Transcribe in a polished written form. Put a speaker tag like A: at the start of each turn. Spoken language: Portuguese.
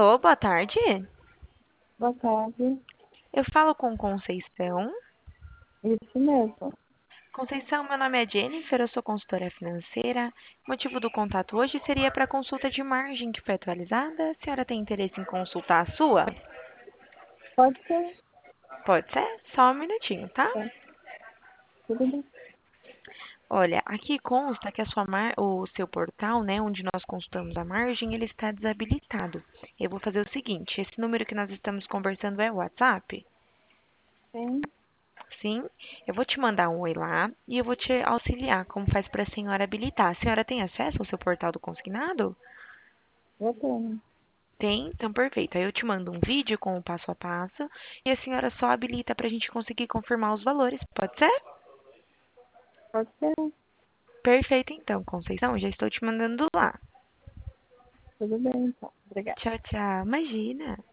A: Alô, boa tarde.
B: Boa tarde.
A: Eu falo com Conceição.
B: Isso mesmo.
A: Conceição, meu nome é Jennifer, eu sou consultora financeira. O motivo do contato hoje seria para consulta de margem que foi atualizada. A senhora tem interesse em consultar a sua?
B: Pode ser?
A: Pode ser? Só um minutinho, tá?
B: Tá. Tudo bem.
A: Olha, aqui consta que o seu portal, né, onde nós consultamos a margem, ele está desabilitado. Eu vou fazer o seguinte, esse número que nós estamos conversando é o WhatsApp?
B: Sim,
A: Sim, eu vou te mandar um oi lá e eu vou te auxiliar como faz para a senhora habilitar. A senhora tem acesso ao seu portal do consignado?
B: eu tenho.
A: Tem? Então perfeito. Aí eu te mando um vídeo com o passo a passo e a senhora só habilita para a gente conseguir confirmar os valores. Pode ser?
B: Pode ser?
A: Perfeito então, Conceição. Já estou te mandando lá.
B: Tudo bem, então. Obrigada.
A: Tchau, tchau. Imagina.